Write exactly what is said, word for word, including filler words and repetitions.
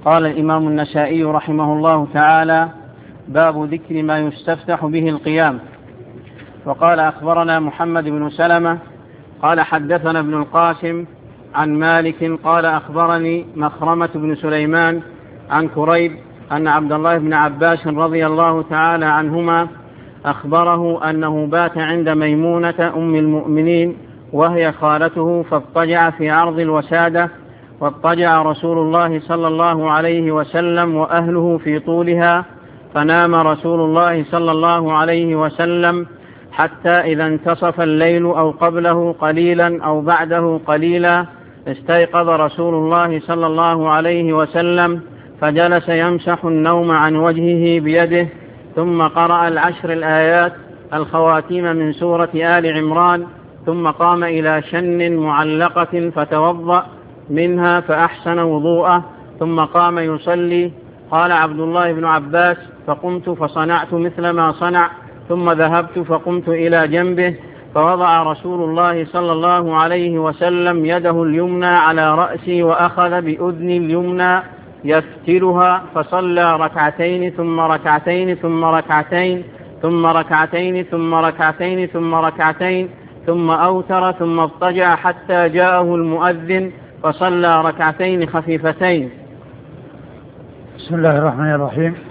قال الإمام النسائي رحمه الله تعالى: باب ذكر ما يستفتح به القيام. وقال: أخبرنا محمد بن سلمة قال حدثنا ابن القاسم عن مالك قال أخبرني مخرمة بن سليمان عن كريب أن عبد الله بن عباس رضي الله تعالى عنهما أخبره أنه بات عند ميمونة أم المؤمنين وهي خالته، فاضطجع في عرض الوسادة، واضطجع رسول الله صلى الله عليه وسلم وأهله في طولها، فنام رسول الله صلى الله عليه وسلم حتى إذا انتصف الليل أو قبله قليلا أو بعده قليلا استيقظ رسول الله صلى الله عليه وسلم، فجلس يمسح النوم عن وجهه بيده، ثم قرأ العشر الآيات الخواتيم من سورة آل عمران، ثم قام إلى شن معلقة فتوضأ منها فأحسن وضوءه، ثم قام يصلي. قال عبد الله بن عباس: فقمت فصنعت مثل ما صنع، ثم ذهبت فقمت إلى جنبه، فوضع رسول الله صلى الله عليه وسلم يده اليمنى على رأسي وأخذ بأذني اليمنى يفتلها، فصلى ركعتين ثم ركعتين ثم ركعتين ثم ركعتين ثم ركعتين ثم ركعتين ثم أوتر، ثم اضطجع حتى جاءه المؤذن فصلى ركعتين خفيفتين. بسم الله الرحمن الرحيم.